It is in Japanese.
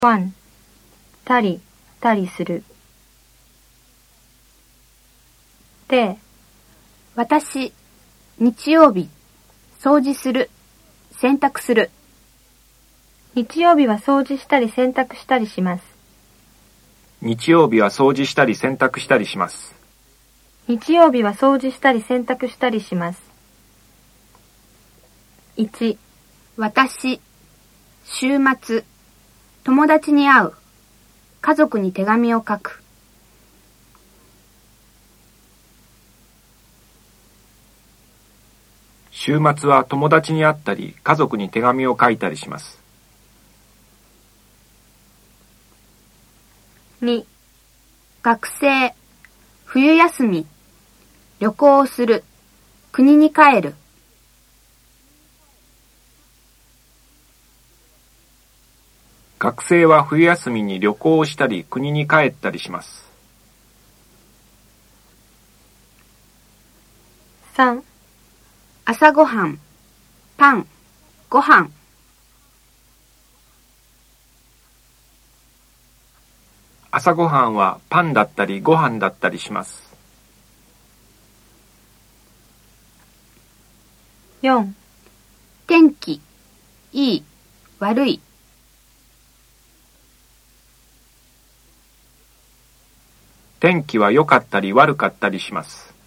1. たりする。で、 私、日曜日、掃除する、洗濯する。 日曜日は掃除したり洗濯したりします。 日曜日は掃除したり洗濯したりします。 日曜日は掃除したり洗濯したりします。1. 私、週末、友達に会う、家族に手紙を書く。 週末は友達に会ったり、家族に手紙を書いたりします。 2. 学生、冬休み、旅行をする、国に帰る。 学生は冬休みに旅行をしたり、国に帰ったりします。 3. 朝ごはん、パン、ご飯。 朝ごはんはパンだったりご飯だったりします。 4. 天気、いい、悪い。 天気は良かったり悪かったりします。